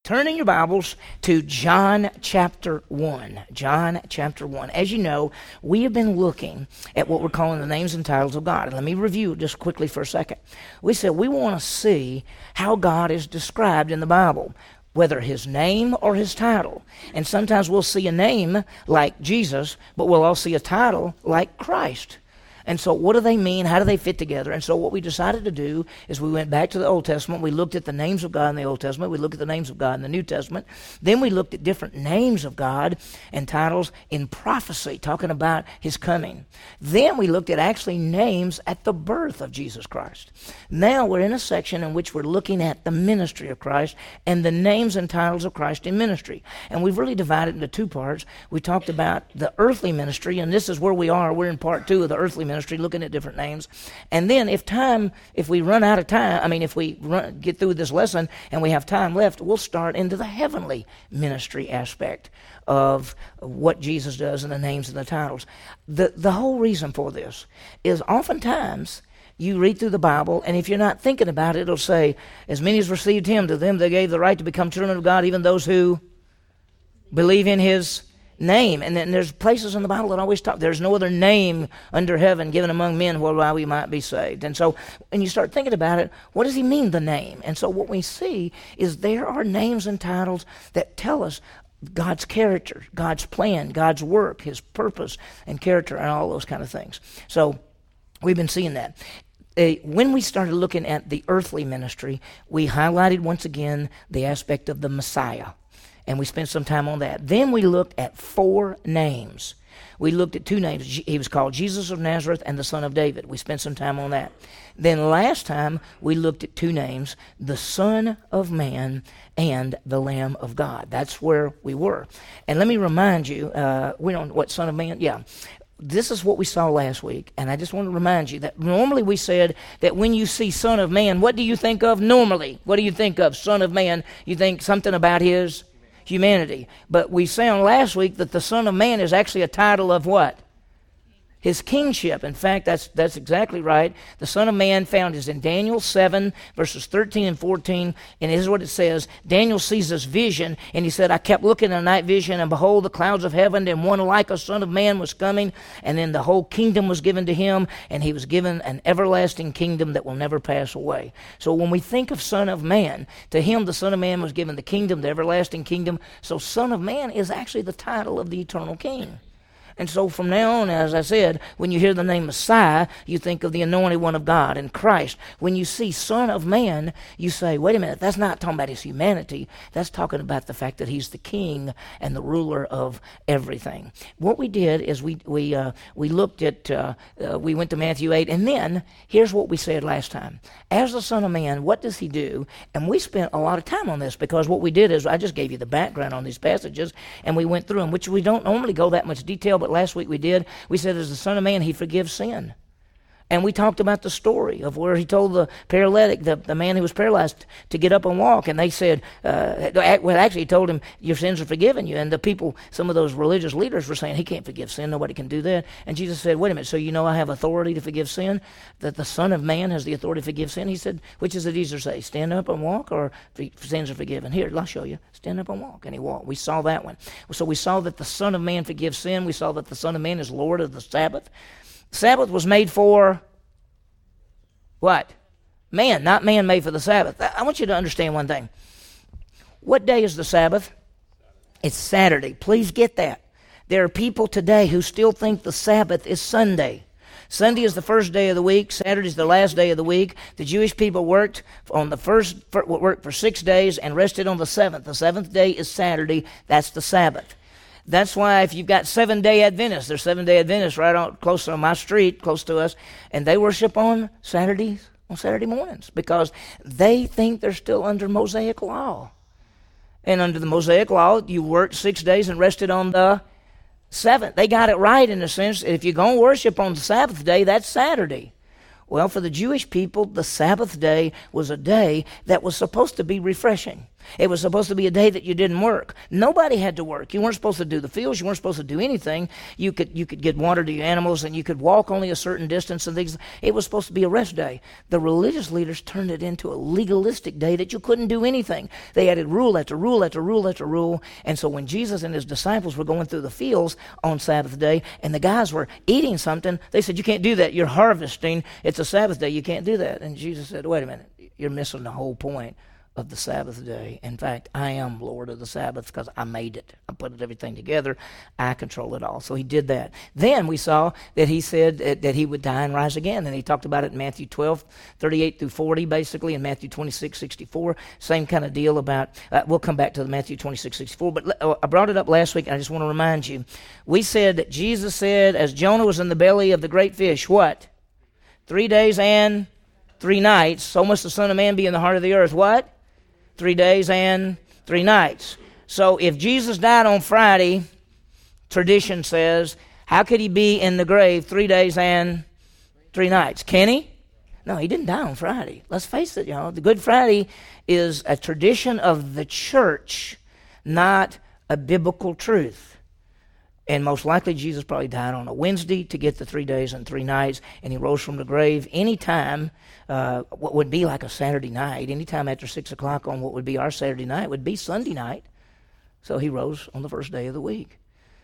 Turn in your Bibles to John chapter 1. John chapter 1. As you know, we have been looking at what we're calling the names and titles of God. And let me review just quickly for a second. We said we want to see how God is described in the Bible, whether his name or his title. And sometimes we'll see a name like Jesus, but we'll also see a title like Christ. And so what do they mean? How do they fit together? And so what we decided to do is we went back to the Old Testament. We looked at the names of God in the Old Testament. We looked at the names of God in the New Testament. Then we looked at different names of God and titles in prophecy, talking about his coming. Then we looked at actually names at the birth of Jesus Christ. Now we're in a section in which we're looking at the ministry of Christ and the names and titles of Christ in ministry. And we've really divided into two parts. We talked about the earthly ministry, and this is where we are. We're in part 2 of the earthly ministry, looking at different names. And then if we run out of time, if we get through this lesson and we have time left, we'll start into the heavenly ministry aspect of what Jesus does and the names and the titles. The whole reason for this is oftentimes you read through the Bible, and if you're not thinking about it, it'll say, as many as received him, to them they gave the right to become children of God, even those who believe in his name. And then there's places in the Bible that always talk, there's no other name under heaven given among men whereby we might be saved. And so when you start thinking about it, what does he mean, the name? And so what we see is there are names and titles that tell us God's character, God's plan, God's work, his purpose and character, and all those kind of things. So we've been seeing that. When we started looking at the earthly ministry, we highlighted once again the aspect of the Messiah. And we spent some time on that. Then we looked at 4 names. We looked at 2 names. He was called Jesus of Nazareth and the Son of David. We spent some time on that. Then last time, we looked at 2 names, the Son of Man and the Lamb of God. That's where we were. And let me remind you, we don't, what Son of Man? Yeah. This is what we saw last week, and I just want to remind you that normally we said that when you see Son of Man, what do you think of normally? What do you think of Son of Man? You think something about his humanity. But we found last week that the Son of Man is actually a title of what? His kingship. In fact, that's exactly right. The Son of Man found is in Daniel 7, verses 13 and 14, and this is what it says. Daniel sees this vision, and he said, I kept looking in a night vision, and behold, the clouds of heaven, and one like a Son of Man was coming, and then the whole kingdom was given to him, and he was given an everlasting kingdom that will never pass away. So when we think of Son of Man, to him the Son of Man was given the kingdom, the everlasting kingdom. So Son of Man is actually the title of the eternal King. And so from now on, as I said, when you hear the name Messiah, you think of the anointed one of God and Christ. When you see Son of Man, you say, wait a minute, that's not talking about his humanity. That's talking about the fact that he's the king and the ruler of everything. What we did is we looked at, we went to Matthew 8, and then here's what we said last time. As the Son of Man, what does he do? And we spent a lot of time on this because what we did is I just gave you the background on these passages, and we went through them, which we don't normally go that much detail, but last week we did. We said as the Son of Man, he forgives sin. And we talked about the story of where he told the paralytic, the man who was paralyzed, to get up and walk. And they said, actually he told him, your sins are forgiven you. And the people, some of those religious leaders were saying, he can't forgive sin. Nobody can do that. And Jesus said, wait a minute, so you know I have authority to forgive sin? That the Son of Man has the authority to forgive sin? He said, which is it easier to say, stand up and walk, or sins are forgiven? Here, I'll show you. Stand up and walk. And he walked. We saw that one. So we saw that the Son of Man forgives sin. We saw that the Son of Man is Lord of the Sabbath. Sabbath was made for what? Man, not man made for the Sabbath. I want you to understand one thing. What day is the Sabbath? It's Saturday. Please get that. There are people today who still think the Sabbath is Sunday. Sunday is the first day of the week. Saturday is the last day of the week. The Jewish people worked for 6 days and rested on the 7th. The 7th day is Saturday. That's the Sabbath. That's why if you've got Seventh-day Adventists, there's Seventh-day Adventists right on close on my street, close to us, and they worship on Saturday mornings because they think they're still under Mosaic law. And under the Mosaic law, you worked 6 days and rested on the 7th. They got it right in the sense that if you're going to worship on the Sabbath day, that's Saturday. Well, for the Jewish people, the Sabbath day was a day that was supposed to be refreshing. It was supposed to be a day that you didn't work. Nobody had to work. You weren't supposed to do the fields. You weren't supposed to do anything. You could get water to your animals, and you could walk only a certain distance and things. It was supposed to be a rest day. The religious leaders turned it into a legalistic day that you couldn't do anything. They added rule after rule after rule after rule. And so when Jesus and his disciples were going through the fields on Sabbath day, and the guys were eating something, they said, "You can't do that. You're harvesting. It's a Sabbath day. You can't do that." And Jesus said, "Wait a minute. You're missing the whole point of the Sabbath day. In fact, I am Lord of the Sabbath because I made it. I put everything together. I control it all." So he did that. Then we saw that he said that he would die and rise again. And he talked about it in Matthew 12, 38 through 40, basically, in Matthew 26, 64. Same kind of deal about, we'll come back to the Matthew 26, 64. But I brought it up last week, and I just want to remind you. We said that Jesus said, as Jonah was in the belly of the great fish, what? 3 days and 3 nights. So must the Son of Man be in the heart of the earth. What? 3 days and 3 nights. So if Jesus died on Friday, tradition says, how could he be in the grave 3 days and 3 nights? Can he? No, he didn't die on Friday. Let's face it, y'all. The Good Friday is a tradition of the church, not a biblical truth. And most likely Jesus probably died on a Wednesday to get the 3 days and 3 nights, and he rose from the grave anytime, what would be like a Saturday night, anytime after 6 o'clock on what would be our Saturday night would be Sunday night. So he rose on the first day of the week.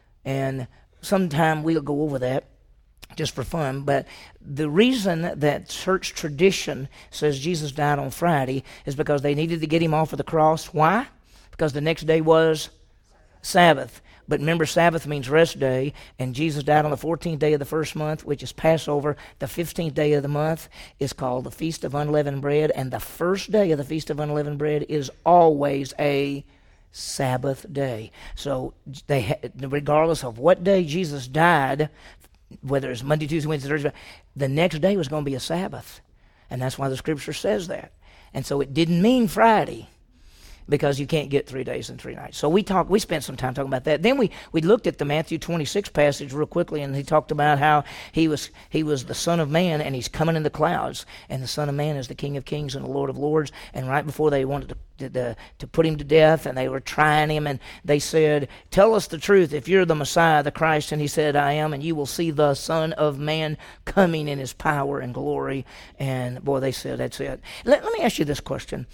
And sometime we'll go over that just for fun, but the reason that church tradition says Jesus died on Friday is because they needed to get him off of the cross. Why? Because the next day was Sabbath. But remember, Sabbath means rest day, and Jesus died on the 14th day of the first month, which is Passover. The 15th day of the month is called the Feast of Unleavened Bread, and the first day of the Feast of Unleavened Bread is always a Sabbath day. So regardless of what day Jesus died, whether it's Monday, Tuesday, Wednesday, Thursday, the next day was going to be a Sabbath, and that's why the Scripture says that. And so it didn't mean Friday, because you can't get 3 days and 3 nights. So we spent some time talking about that. Then we looked at the Matthew 26 passage real quickly, and he talked about how he was the Son of Man, and he's coming in the clouds, and the Son of Man is the King of Kings and the Lord of Lords. And right before they wanted to put him to death, and they were trying him, and they said, "Tell us the truth, if you're the Messiah, the Christ." And he said, "I am, and you will see the Son of Man coming in his power and glory." And boy, they said, that's it. Let me ask you this question.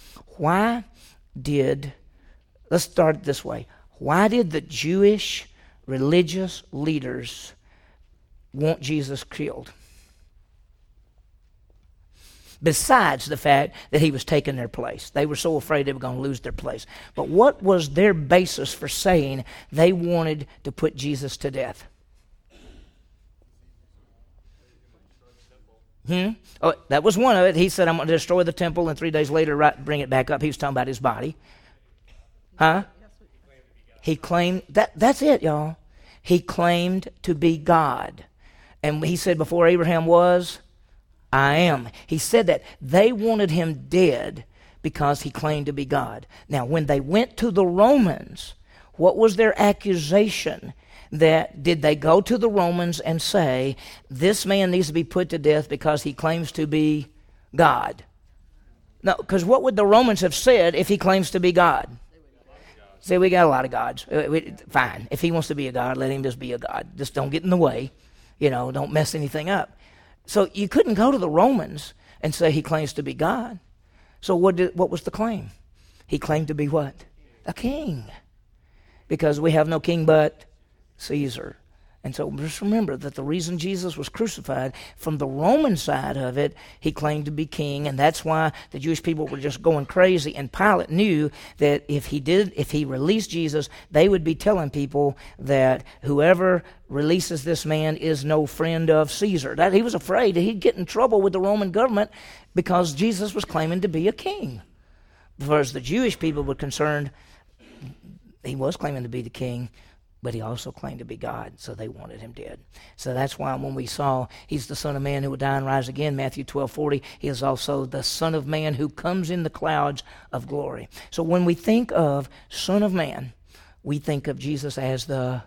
Let's start it this way. Why did the Jewish religious leaders want Jesus killed? Besides the fact that he was taking their place. They were so afraid they were going to lose their place. But what was their basis for saying they wanted to put Jesus to death? Oh, that was one of it. He said, "I'm going to destroy the temple," and 3 days later bring it back up. He was talking about his body. Huh? He claimed, that's it, y'all. He claimed to be God. And he said, before Abraham was, I am. He said that. They wanted him dead because he claimed to be God. Now, when they went to the Romans, what was their accusation? Did they go to the Romans and say, this man needs to be put to death because he claims to be God? No, because what would the Romans have said if he claims to be God? Say, we got a lot of gods. Fine. If he wants to be a god, let him just be a god. Just don't get in the way. Don't mess anything up. So you couldn't go to the Romans and say he claims to be God. So what was the claim? He claimed to be what? A king. Because we have no king but Caesar. And so just remember that the reason Jesus was crucified, from the Roman side of it, he claimed to be king, and that's why the Jewish people were just going crazy. And Pilate knew that if he released Jesus, they would be telling people that whoever releases this man is no friend of Caesar. That he was afraid that he'd get in trouble with the Roman government because Jesus was claiming to be a king. Whereas the Jewish people were concerned, he was claiming to be the king, but he also claimed to be God, so they wanted him dead. So that's why when we saw he's the Son of Man who would die and rise again, Matthew 12:40, he is also the Son of Man who comes in the clouds of glory. So when we think of Son of Man, we think of Jesus as the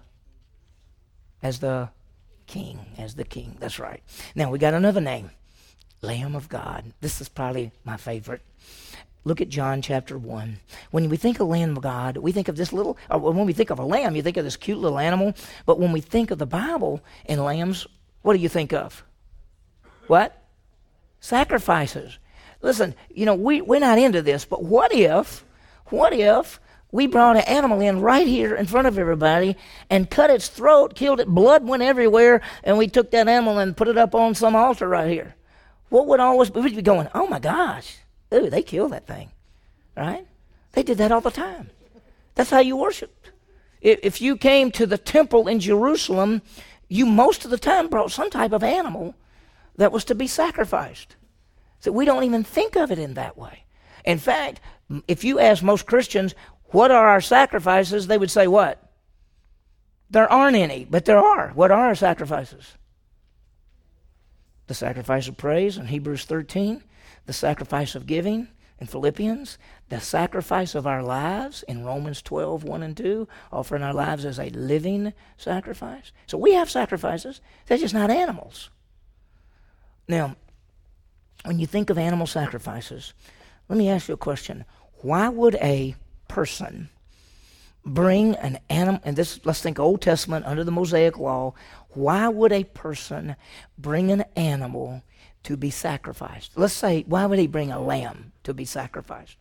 King, That's right. Now we got another name, Lamb of God. This is probably my favorite. Look at John chapter 1. When we think of Lamb of God, we think of this little, or when we think of a lamb, you think of this cute little animal. But when we think of the Bible and lambs, what do you think of? What? Sacrifices. Listen, we're not into this, but what if we brought an animal in right here in front of everybody and cut its throat, killed it, blood went everywhere, and we took that animal and put it up on some altar right here? What would we'd be going, oh my gosh, ooh, they killed that thing, right? They did that all the time. That's how you worshiped. If you came to the temple in Jerusalem, you most of the time brought some type of animal that was to be sacrificed. So we don't even think of it in that way. In fact, if you ask most Christians, what are our sacrifices? They would say what? There aren't any, but there are. What are our sacrifices? The sacrifice of praise in Hebrews 13, the sacrifice of giving in Philippians, the sacrifice of our lives in Romans 12, 1 and 2, offering our lives as a living sacrifice. So we have sacrifices. They're just not animals. Now, when you think of animal sacrifices, let me ask you a question. Why would a person bring an animal, and this, let's think Old Testament under the Mosaic law, why would a person bring an animal to be sacrificed? Let's say, why would he bring a lamb to be sacrificed?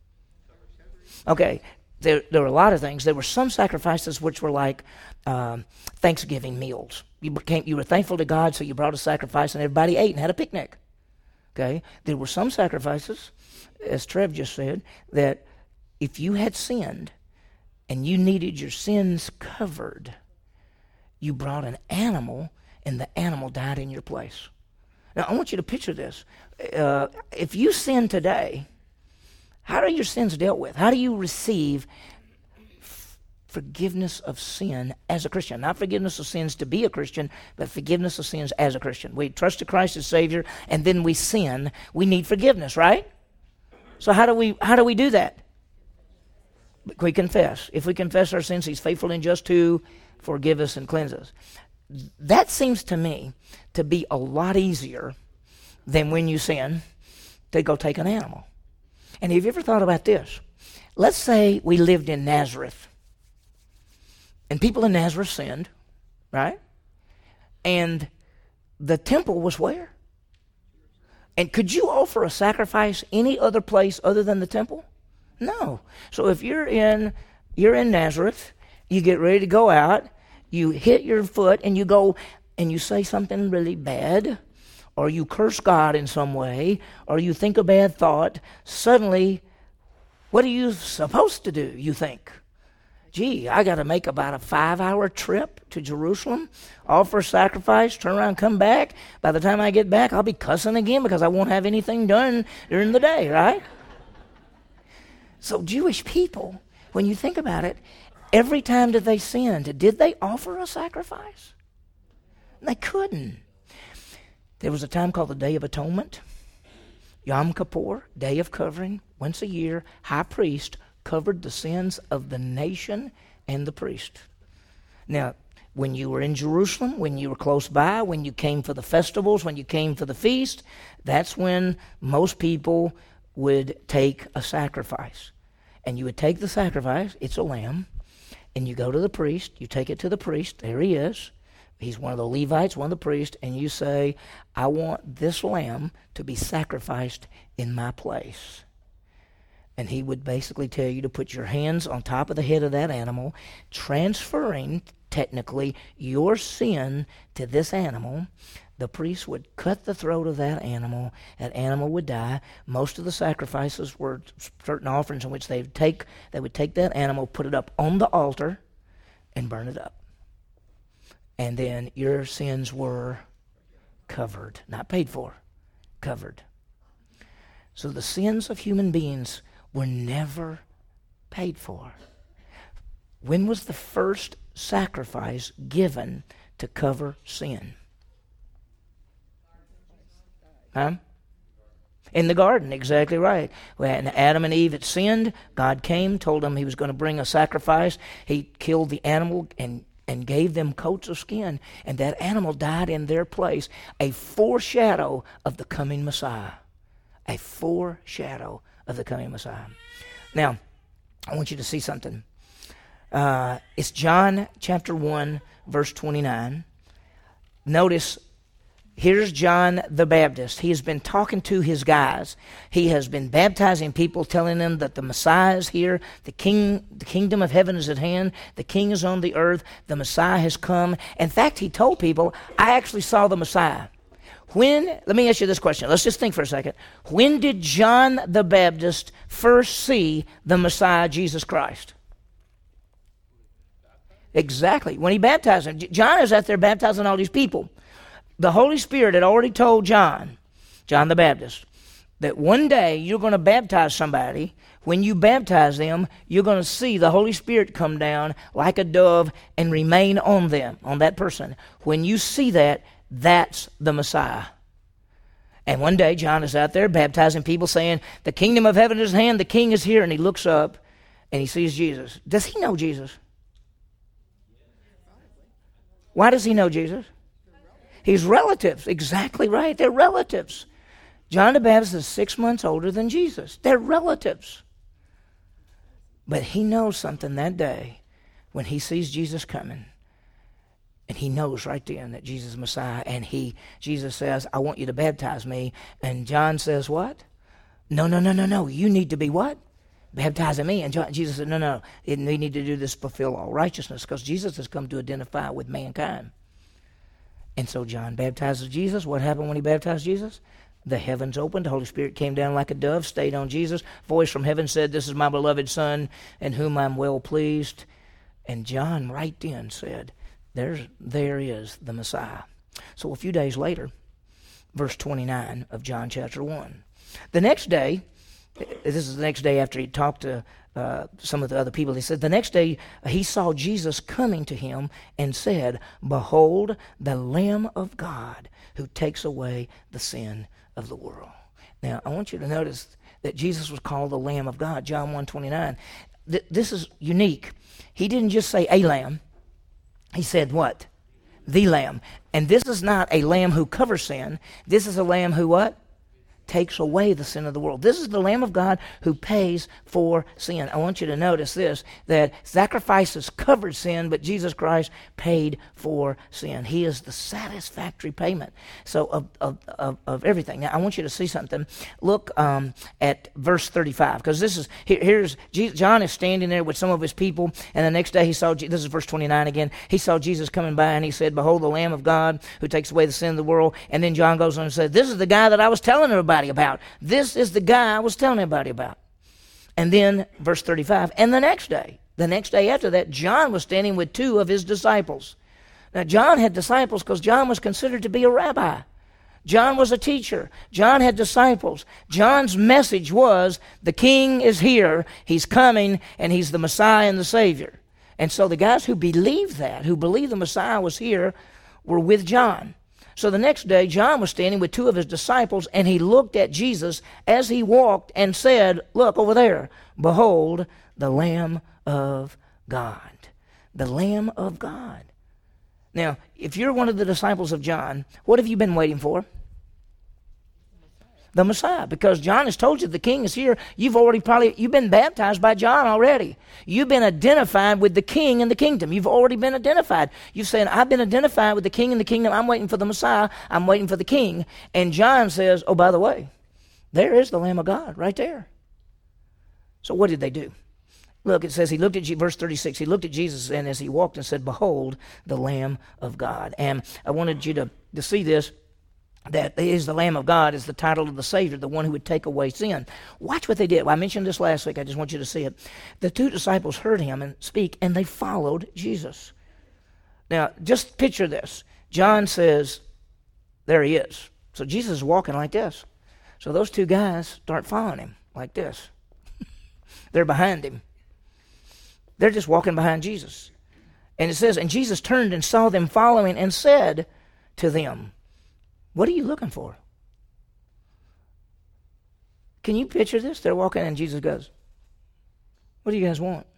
Okay, there were a lot of things. There were some sacrifices which were like Thanksgiving meals. You were thankful to God, so you brought a sacrifice and everybody ate and had a picnic. Okay, there were some sacrifices, as Trev just said, that if you had sinned and you needed your sins covered, you brought an animal and the animal died in your place. Now, I want you to picture this. If you sin today, how are your sins dealt with? How do you receive forgiveness of sin as a Christian? Not forgiveness of sins to be a Christian, but forgiveness of sins as a Christian. We trust in Christ as Savior, and then we sin. We need forgiveness, right? So how do we do that? We confess. If we confess our sins, He's faithful and just to forgive us and cleanse us. That seems to me to be a lot easier than when you sin to go take an animal. And have you ever thought about this? Let's say we lived in Nazareth, and people in Nazareth sinned, right? And the temple was where? And could you offer a sacrifice any other place other than the temple? No. So if you're in Nazareth, you get ready to go out, you hit your foot and you go and you say something really bad, or you curse God in some way, or you think a bad thought, suddenly, what are you supposed to do, you think? Gee, I got to make about a 5-hour trip to Jerusalem, offer sacrifice, turn around, come back. By the time I get back, I'll be cussing again because I won't have anything done during the day, right? So Jewish people, when you think about it, every time that they sinned, did they offer a sacrifice? They couldn't. There was a time called the Day of Atonement, Yom Kippur, Day of Covering. Once a year, high priest covered the sins of the nation and the priest. Now, when you were in Jerusalem, when you were close by, when you came for the festivals, when you came for the feast, that's when most people would take a sacrifice. And you would take the sacrifice, it's a lamb, and you go to the priest, you take it to the priest, there he is. He's one of the Levites, one of the priests, and you say, I want this lamb to be sacrificed in my place. And he would basically tell you to put your hands on top of the head of that animal, transferring, technically, your sin to this animal. The priest would cut the throat of that animal. That animal would die. Most of the sacrifices were certain offerings in which they would take that animal, put it up on the altar, and burn it up. And then your sins were covered. Not paid for, covered. So the sins of human beings were never paid for. When was the first sacrifice given to cover sin? Huh? In the garden, exactly right. When Adam and Eve had sinned, God came, told them He was going to bring a sacrifice. He killed the animal and gave them coats of skin, and that animal died in their place, a foreshadow of the coming Messiah. A foreshadow of the coming Messiah. Now, I want you to see something. It's John chapter 1, verse 29. Notice, here's John the Baptist. He has been talking to his guys. He has been baptizing people, telling them that the Messiah is here, the kingdom of heaven is at hand, the king is on the earth, the Messiah has come. In fact, he told people, I actually saw the Messiah. Let me ask you this question. Let's just think for a second. When did John the Baptist first see the Messiah, Jesus Christ? Exactly. When he baptized him. John is out there baptizing all these people. The Holy Spirit had already told John the Baptist, that one day you're going to baptize somebody. When you baptize them, you're going to see the Holy Spirit come down like a dove and remain on them, on that person. When you see that, that's the Messiah. And one day John is out there baptizing people, saying, the kingdom of heaven is at hand, the king is here. And he looks up and he sees Jesus. Does he know Jesus? Why does he know Jesus? He's relatives. Exactly right. They're relatives. John the Baptist is 6 months older than Jesus. They're relatives. But he knows something that day when he sees Jesus coming. And he knows right then that Jesus is Messiah. And Jesus says, I want you to baptize me. And John says, what? No. You need to be what? Baptizing me. And Jesus said, no. We need to do this to fulfill all righteousness, because Jesus has come to identify with mankind. And so John baptizes Jesus. What happened when he baptized Jesus? The heavens opened. The Holy Spirit came down like a dove, stayed on Jesus. Voice from heaven said, this is my beloved Son, in whom I'm well pleased. And John right then said, there is the Messiah. So a few days later, verse 29 of John chapter 1. The next day, this is the next day after he talked to some of the other people. He said, the next day he saw Jesus coming to him and said, behold, the Lamb of God who takes away the sin of the world. Now, I want you to notice that Jesus was called the Lamb of God, John 1:29. This is unique. He didn't just say a lamb. He said what? The Lamb. And this is not a lamb who covers sin. This is a lamb who what? Takes away the sin of the world. This is the Lamb of God who pays for sin. I want you to notice this, that sacrifices covered sin, but Jesus Christ paid for sin. He is the satisfactory payment of everything. Now, I want you to see something. Look at verse 35, because here's John is standing there with some of his people, and the next day this is verse 29 again, he saw Jesus coming by, and he said, behold, the Lamb of God who takes away the sin of the world. And then John goes on and says, this is the guy that I was telling everybody about. This is the guy I was telling everybody about. And then verse 35, and the next day after that, John was standing with two of his disciples. Now, John had disciples because John was considered to be a rabbi. John was a teacher. John had disciples. John's message was, the king is here, he's coming, and he's the Messiah and the Savior. And so the guys who believed that, who believed the Messiah was here, were with John. So the next day, John was standing with two of his disciples, and he looked at Jesus as he walked and said, look over there, behold, the Lamb of God. The Lamb of God. Now, if you're one of the disciples of John, what have you been waiting for? The Messiah, because John has told you the king is here. You've been baptized by John already. You've been identified with the king and the kingdom. You've already been identified. You've said, I've been identified with the king and the kingdom. I'm waiting for the Messiah. I'm waiting for the king. And John says, oh, by the way, there is the Lamb of God right there. So what did they do? Look, it says he looked at verse 36. He looked at Jesus, and as he walked and said, behold, the Lamb of God. And I wanted you to see this. That is the Lamb of God is the title of the Savior, the one who would take away sin. Watch what they did. Well, I mentioned this last week. I just want you to see it. The two disciples heard him and speak, and they followed Jesus. Now, just picture this. John says, there he is. So Jesus is walking like this. So those two guys start following him like this. They're behind him. They're just walking behind Jesus. And it says, and Jesus turned and saw them following and said to them, what are you looking for? Can you picture this? They're walking and Jesus goes, what do you guys want?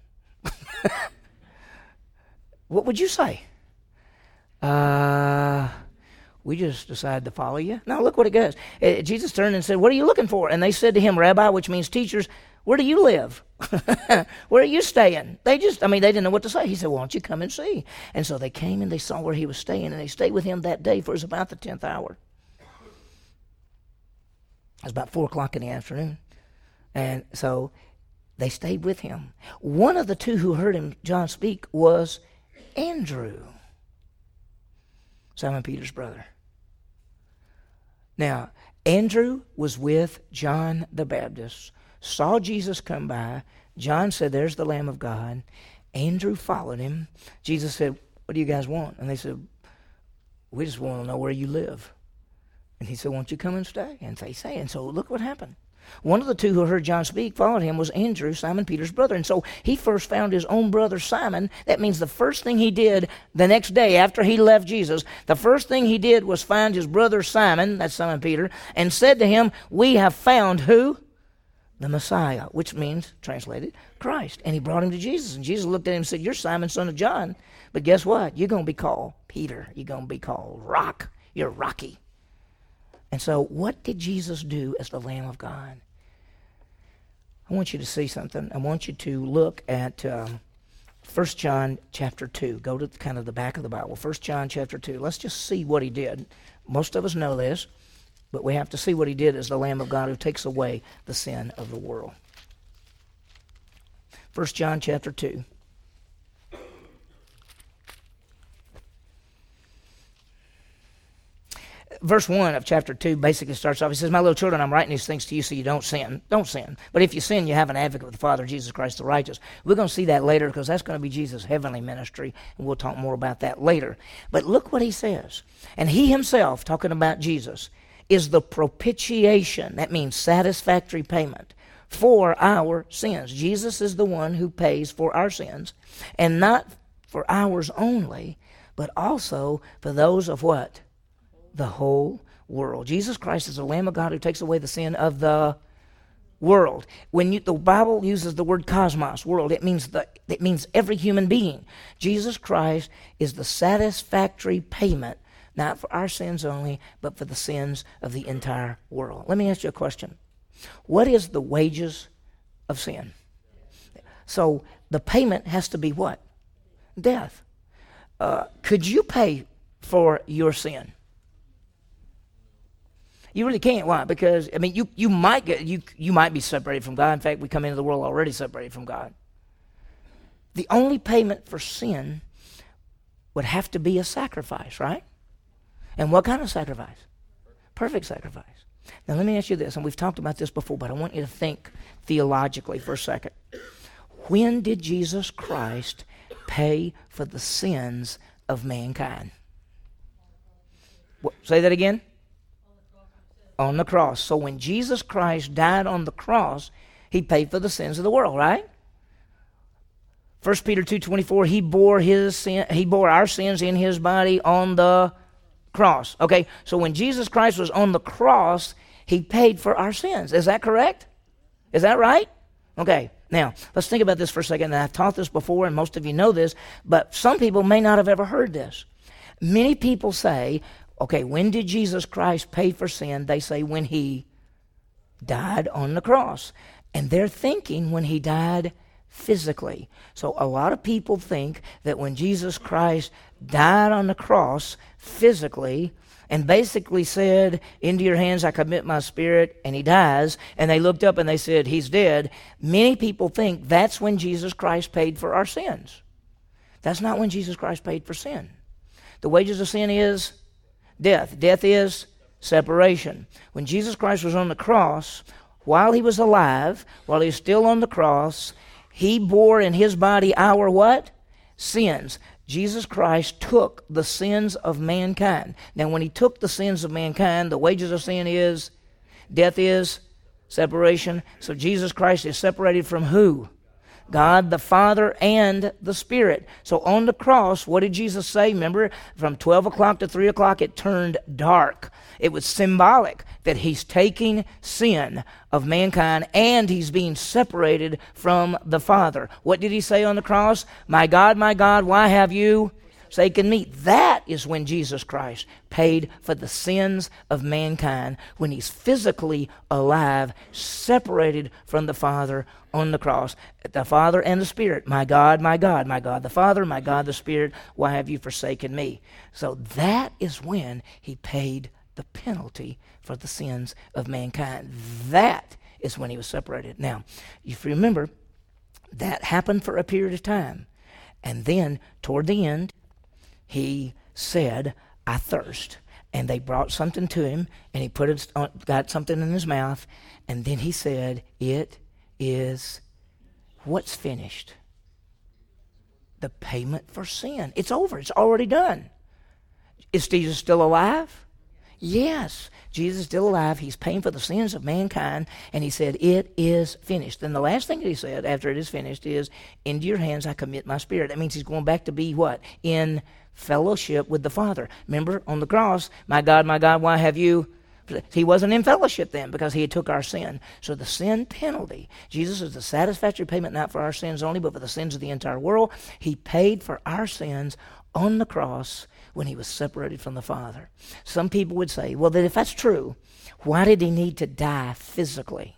What would you say? We just decided to follow you. Now look what it goes. Jesus turned and said, what are you looking for? And they said to him, Rabbi, which means teachers, where do you live? Where are you staying? They didn't know what to say. He said, well, why don't you come and see? And so they came and they saw where he was staying, and they stayed with him that day for it was about the 10th hour. It was about 4 o'clock in the afternoon. And so they stayed with him. One of the two who heard him, John, speak was Andrew, Simon Peter's brother. Now, Andrew was with John the Baptist, saw Jesus come by. John said, there's the Lamb of God. Andrew followed him. Jesus said, what do you guys want? And they said, we just want to know where you live. And he said, won't you come and stay? And they say, and so look what happened. One of the two who heard John speak followed him was Andrew, Simon Peter's brother. And so he first found his own brother Simon. That means the first thing he did the next day after he left Jesus, the first thing he did was find his brother Simon, that's Simon Peter, and said to him, we have found who? The Messiah, which means, translated, Christ. And he brought him to Jesus. And Jesus looked at him and said, you're Simon, son of John. But guess what? You're going to be called Peter. You're going to be called Rock. You're Rocky. And so what did Jesus do as the Lamb of God? I want you to see something. I want you to look at 1 John chapter 2. Go to kind of the back of the Bible. 1 John chapter 2. Let's just see what he did. Most of us know this, but we have to see what he did as the Lamb of God who takes away the sin of the world. 1 John chapter 2. Verse 1 of chapter 2 basically starts off. He says, my little children, I'm writing these things to you so you don't sin. Don't sin. But if you sin, you have an advocate with the Father, Jesus Christ the righteous. We're going to see that later because that's going to be Jesus' heavenly ministry, and we'll talk more about that later. But look what he says. And he himself, talking about Jesus, is the propitiation. That means satisfactory payment for our sins. Jesus is the one who pays for our sins, and not for ours only, but also for those of what? The whole world. Jesus Christ is the Lamb of God who takes away the sin of the world. When the Bible uses the word cosmos, world, it means every human being. Jesus Christ is the satisfactory payment, not for our sins only, but for the sins of the entire world. Let me ask you a question. What is the wages of sin? So the payment has to be what? Death. Could you pay for your sin? You really can't. Why? Because you might be separated from God. In fact, we come into the world already separated from God. The only payment for sin would have to be a sacrifice, right? And what kind of sacrifice? Perfect sacrifice. Now let me ask you this, and we've talked about this before, but I want you to think theologically for a second. When did Jesus Christ pay for the sins of mankind? Say that again. On the cross. So when Jesus Christ died on the cross, he paid for the sins of the world, right? 1 Peter 2:24, he bore our sins in his body on the cross. Okay, so when Jesus Christ was on the cross, he paid for our sins. Is that correct? Is that right? Okay, now let's think about this for a second. And I've taught this before, and most of you know this, but some people may not have ever heard this. Many people say, okay, when did Jesus Christ pay for sin? They say when he died on the cross. And they're thinking when he died physically. So a lot of people think that when Jesus Christ died on the cross physically and basically said, into your hands I commit my spirit, and he dies, and they looked up and they said, he's dead, many people think that's when Jesus Christ paid for our sins. That's not when Jesus Christ paid for sin. The wages of sin is death. Death is separation. When Jesus Christ was on the cross, while he was alive, while he was still on the cross, he bore in his body our what? Sins. Jesus Christ took the sins of mankind. Now, when he took the sins of mankind, the wages of sin is death is separation. So Jesus Christ is separated from who? God the Father and the Spirit. So on the cross, what did Jesus say? Remember, from 12 o'clock to 3 o'clock, it turned dark. It was symbolic that he's taking sin of mankind and he's being separated from the Father. What did he say on the cross? My God, why have you forsaken me. That is when Jesus Christ paid for the sins of mankind, when he's physically alive, separated from the Father on the cross. The Father and the Spirit, my God, my God, my God the Father, my God the Spirit, why have you forsaken me? So that is when he paid the penalty for the sins of mankind. That is when he was separated. Now, if you remember, that happened for a period of time. And then, toward the end, he said, I thirst. And they brought something to him, and he got something in his mouth, and then he said, it is what's finished? The payment for sin. It's over. It's already done. Is Jesus still alive? Yes, Jesus is still alive. He's paying for the sins of mankind, and he said, it is finished. Then the last thing that he said after it is finished is, into your hands I commit my spirit. That means he's going back to be what? In fellowship with the Father. Remember, on the cross, my God, why have you... He wasn't in fellowship then because he had took our sin. So the sin penalty, Jesus is the satisfactory payment not for our sins only, but for the sins of the entire world. He paid for our sins on the cross when he was separated from the Father. Some people would say, well, then if that's true, why did he need to die physically?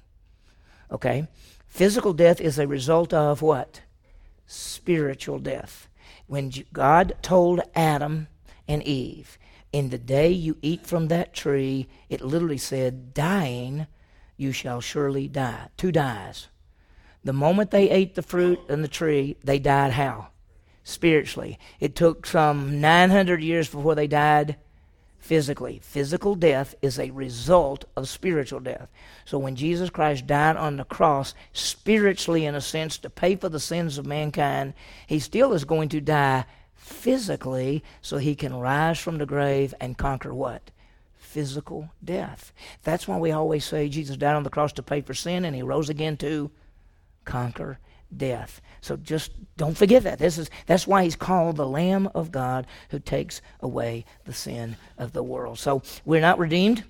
Okay, physical death is a result of what? Spiritual death. When God told Adam and Eve, in the day you eat from that tree, it literally said, dying, you shall surely die. Two dies. The moment they ate the fruit and the tree, they died how? Spiritually. It took some 900 years before they died physically. Physical death is a result of spiritual death. So when Jesus Christ died on the cross, spiritually in a sense, to pay for the sins of mankind, he still is going to die physically so he can rise from the grave and conquer what? Physical death. That's why we always say Jesus died on the cross to pay for sin, and he rose again to conquer death. So just don't forget that. That's why he's called the Lamb of God who takes away the sin of the world. So we're not redeemed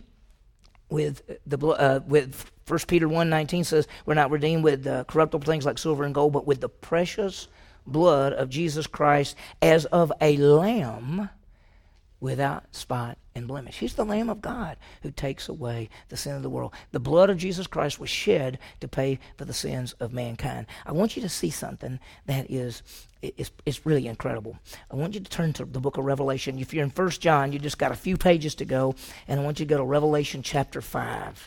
with with 1 Peter 1:19 says we're not redeemed with corruptible things like silver and gold, but with the precious blood of Jesus Christ as of a lamb without spot and blemish. He's the Lamb of God who takes away the sin of the world. The blood of Jesus Christ was shed to pay for the sins of mankind. I want you to see something that is really incredible. I want you to turn to the book of Revelation. If you're in 1 John, you just got a few pages to go, and I want you to go to Revelation chapter 5.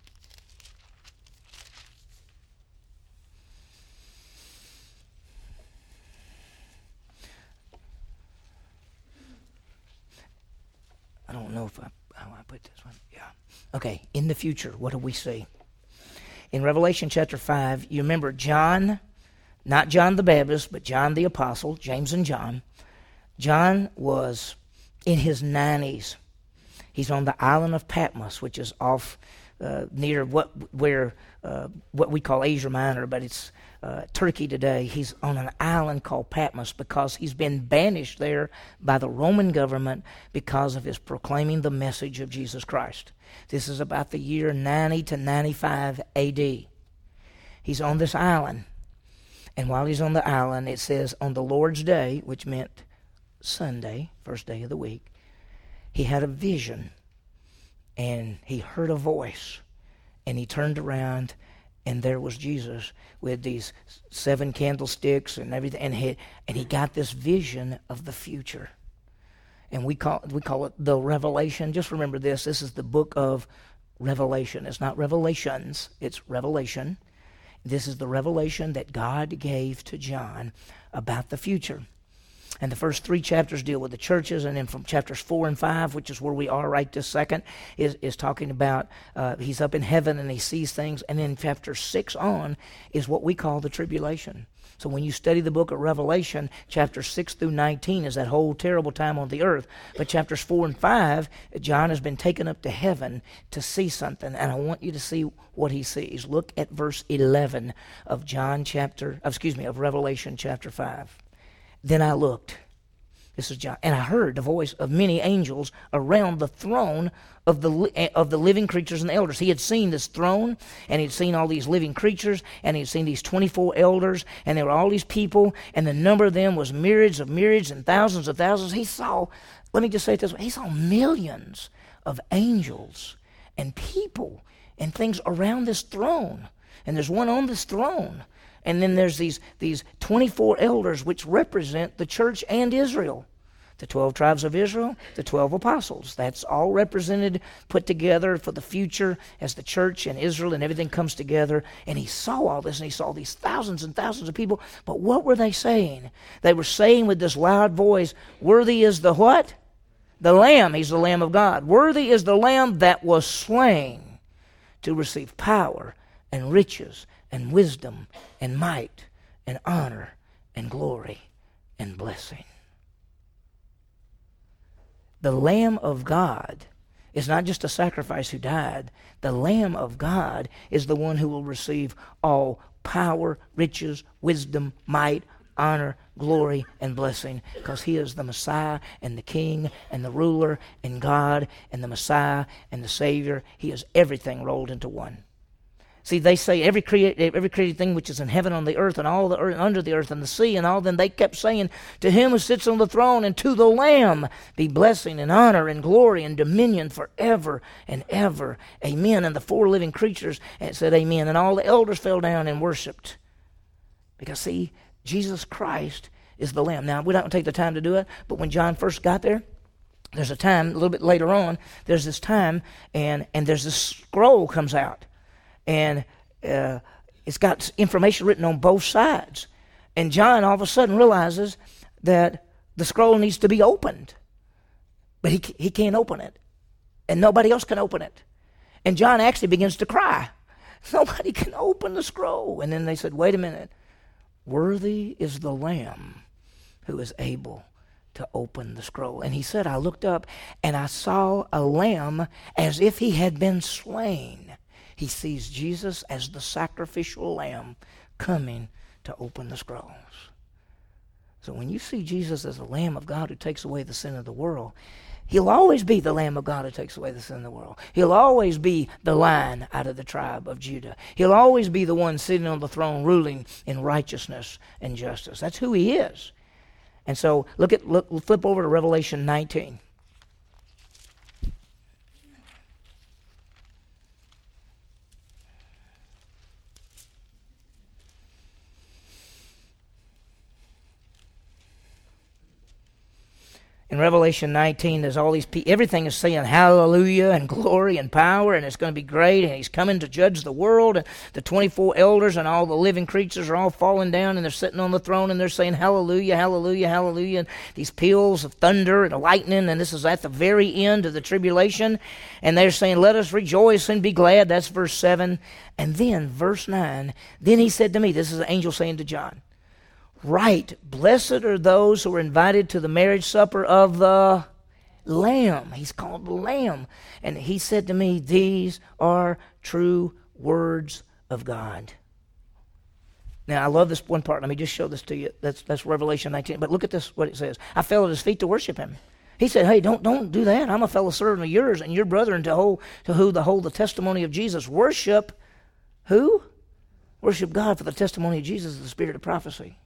I don't know how I put this one. Yeah. Okay, in the future, what do we see? In Revelation chapter 5, you remember John, not John the Baptist, but John the Apostle, James and John. John was in his 90s. He's on the island of Patmos, which is off near what we call Asia Minor, but it's Turkey today. He's on an island called Patmos because he's been banished there by the Roman government because of his proclaiming the message of Jesus Christ. This is about the year 90 to 95 AD. He's on this island, and while he's on the island, it says on the Lord's Day, which meant Sunday, first day of the week, he had a vision, and he heard a voice, and he turned around, and there was Jesus with these 7 candlesticks and everything, and he got this vision of the future. And we call it the Revelation. Just remember this is the book of Revelation. It's not Revelations, it's Revelation. This is the revelation that God gave to John about the future. And the first 3 chapters deal with the churches, and then from chapters 4 and 5, which is where we are right this second, is talking about he's up in heaven and he sees things. And then chapter 6 on is what we call the tribulation. So when you study the book of Revelation, chapters 6 through 19 is that whole terrible time on the earth. But chapters 4 and 5, John has been taken up to heaven to see something, and I want you to see what he sees. Look at verse 11 of Revelation chapter 5. Then I looked, This is John. And I heard the voice of many angels around the throne of the living creatures and the elders. He had seen this throne, and he'd seen all these living creatures, and he'd seen these 24 elders, and there were all these people, and the number of them was myriads of myriads and thousands of thousands. He saw, let me just say it this way, he saw millions of angels and people and things around this throne. And there's one on this throne. And then there's these 24 elders which represent the church and Israel. The 12 tribes of Israel, the 12 apostles. That's all represented, put together for the future as the church and Israel and everything comes together. And he saw all this, and he saw these thousands and thousands of people. But what were they saying? They were saying with this loud voice, worthy is the what? The Lamb. He's the Lamb of God. Worthy is the Lamb that was slain to receive power and riches and wisdom and might and honor and glory and blessing. The Lamb of God is not just a sacrifice who died. The Lamb of God is the one who will receive all power, riches, wisdom, might, honor, glory, and blessing, because he is the Messiah and the King and the ruler and God and the Messiah and the Savior. He is everything rolled into one. See, they say every created thing which is in heaven, on the earth, and all the earth, under the earth, and the sea, and all. Then they kept saying, to him who sits on the throne and to the Lamb be blessing and honor and glory and dominion forever and ever. Amen. And the 4 living creatures said amen. And all the elders fell down and worshipped. Because, see, Jesus Christ is the Lamb. Now, we don't take the time to do it, but when John first got there, there's a time, a little bit later on, there's this time, and there's this scroll comes out. And it's got information written on both sides. And John all of a sudden realizes that the scroll needs to be opened. But he can't open it. And nobody else can open it. And John actually begins to cry. Nobody can open the scroll. And then they said, wait a minute. Worthy is the Lamb who is able to open the scroll. And he said, I looked up and I saw a lamb as if he had been slain. He sees Jesus as the sacrificial lamb coming to open the scrolls. So when you see Jesus as the Lamb of God who takes away the sin of the world, he'll always be the Lamb of God who takes away the sin of the world. He'll always be the Lion out of the tribe of Judah. He'll always be the one sitting on the throne ruling in righteousness and justice. That's who he is. And so flip over to Revelation 19. In Revelation 19, there's all these people, everything is saying hallelujah and glory and power, and it's going to be great, and he's coming to judge the world, and the 24 elders and all the living creatures are all falling down, and they're sitting on the throne, and they're saying hallelujah, hallelujah, hallelujah, and these peals of thunder and lightning, and this is at the very end of the tribulation, and they're saying, let us rejoice and be glad. That's verse 7. And then, verse 9, then he said to me, this is an angel saying to John, right, blessed are those who are invited to the marriage supper of the Lamb. He's called the Lamb. And he said to me, these are true words of God. Now, I love this one part. Let me just show this to you. That's Revelation 19. But look at this, what it says. I fell at his feet to worship him. He said, hey, don't do that. I'm a fellow servant of yours and your brethren to hold the testimony of Jesus. Worship who? Worship God, for the testimony of Jesus is the spirit of prophecy.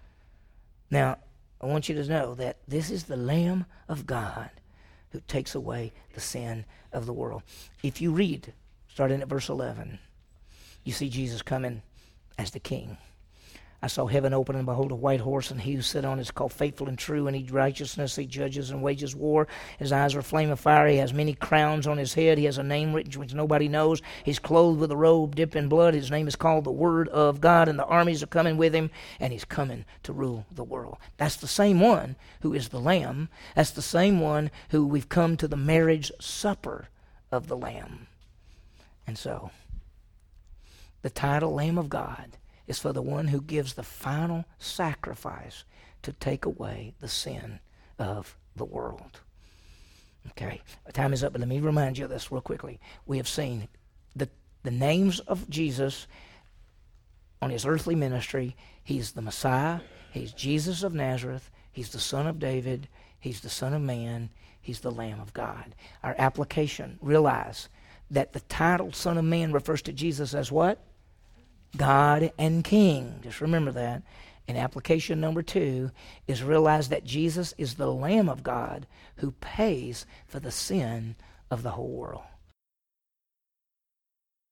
Now, I want you to know that this is the Lamb of God who takes away the sin of the world. If you read, starting at verse 11, you see Jesus coming as the King. I saw heaven open, and behold, a white horse, and he who sat on it is called Faithful and True, and he righteousness, he judges and wages war. His eyes are a flame of fire. He has many crowns on his head. He has a name written which nobody knows. He's clothed with a robe dipped in blood. His name is called the Word of God, and the armies are coming with him, and he's coming to rule the world. That's the same one who is the Lamb. That's the same one who we've come to the marriage supper of the Lamb. And so, the title Lamb of God is for the one who gives the final sacrifice to take away the sin of the world. Okay, time is up, but let me remind you of this real quickly. We have seen the names of Jesus on his earthly ministry. He's the Messiah. He's Jesus of Nazareth. He's the Son of David. He's the Son of Man. He's the Lamb of God. Our application, realize that the title Son of Man refers to Jesus as what? God and King. Just remember that. And application number 2 is realize that Jesus is the Lamb of God who pays for the sin of the whole world.